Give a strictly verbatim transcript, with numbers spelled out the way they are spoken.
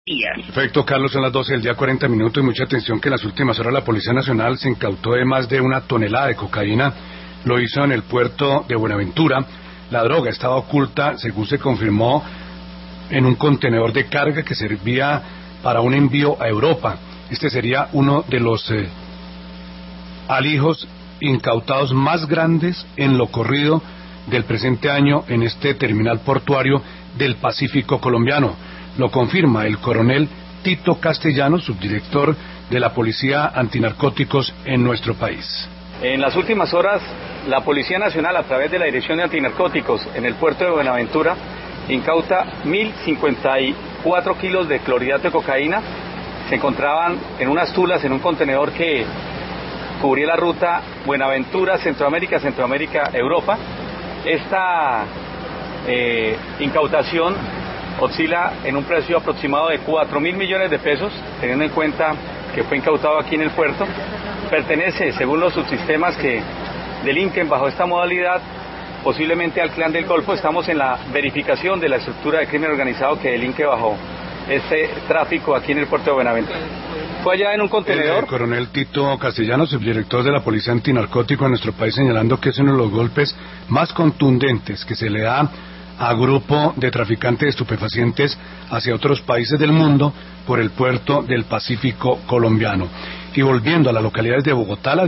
Perfecto, Carlos, son las doce del día, cuarenta minutos, y mucha atención que en las últimas horas la Policía Nacional se incautó de más de una tonelada de cocaína. Lo hizo en el puerto de Buenaventura. La droga estaba oculta, según se confirmó, en un contenedor de carga que servía para un envío a Europa. Este sería uno de los eh, alijos incautados más grandes en lo corrido del presente año en este terminal portuario del Pacífico colombiano. Lo confirma el coronel Tito Castellanos, subdirector de la Policía Antinarcóticos en nuestro país. En las últimas horas, la Policía Nacional, a través de la Dirección de Antinarcóticos en el puerto de Buenaventura, incauta mil cincuenta y cuatro kilos de clorhidrato de cocaína. Se encontraban en unas tulas, en un contenedor que cubría la ruta Buenaventura, Centroamérica, Centroamérica, Europa. Esta eh, incautación oscila en un precio aproximado de cuatro mil millones de pesos, teniendo en cuenta que fue incautado aquí en el puerto. Pertenece, según los subsistemas que delinquen bajo esta modalidad, posiblemente al Clan del Golfo. Estamos en la verificación de la estructura de crimen organizado que delinque bajo este tráfico aquí en el puerto de Buenaventura. Fue allá en un contenedor. El coronel Tito Castellanos, subdirector de la Policía Antinarcótico en nuestro país, señalando que es uno de los golpes más contundentes que se le da a grupo de traficantes de estupefacientes hacia otros países del mundo por el puerto del Pacífico colombiano. Y volviendo a las localidades de Bogotá, las